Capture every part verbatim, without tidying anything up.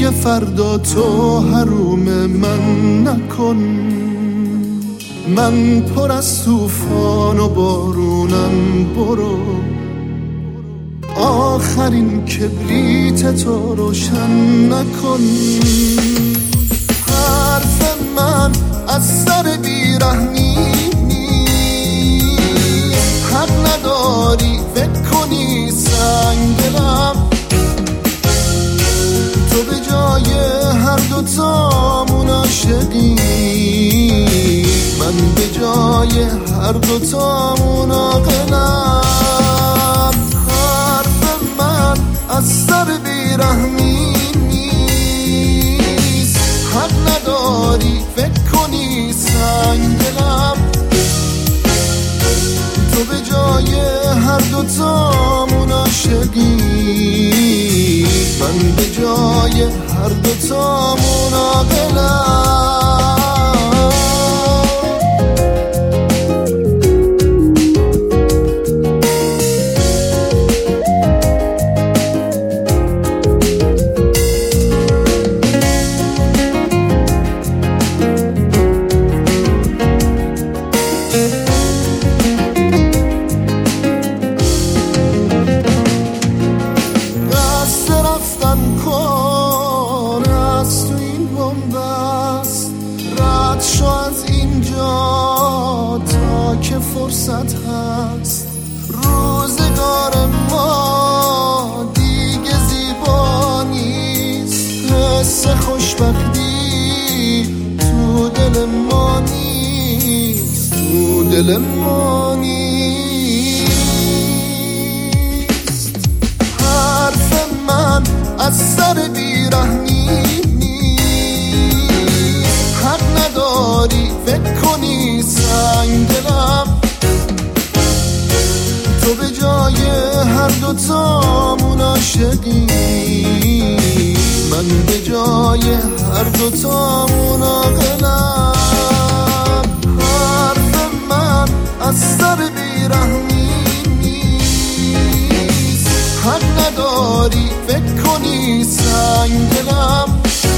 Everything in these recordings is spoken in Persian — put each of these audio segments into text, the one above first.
دیگه فردا تو حروم من نکن. من پر از طوفان و بارونم، برو آخرین کبریت تو روشن نکن. حرف من از سر بیرحمی نیست، حق نداری فکر کنی سنگ دلم. تو به جای هر دوتامون عاشقی، من به جای هر دوتامون عاقلم. حرف من از سر بیرحمی نیست، حق نداری فکر کنی سنگ دلم. تو به جای هر دوتامون عاشقی، من به جای هر دوتامون عاقلم. شو از اینجا تا که فرصت هست. روزگار ما دیگه زیبا نیست، حس خوشبختی تو دل ما نیست، تو دل ما نیست. حرف من از سر بیرحمی نداری فکر کنی سنگ دلم. تو به جای هر دوتامون عاشقی، من به جای هر دوتامون عاقلم. حرف من از سر بیرحمی نیست، حق نداری فکر کنی سنگ دلم.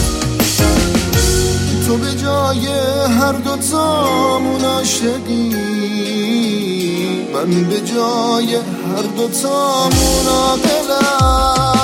تو به جای هر دوتامون عاشقی، من به جای هر دوتامون عاقلم.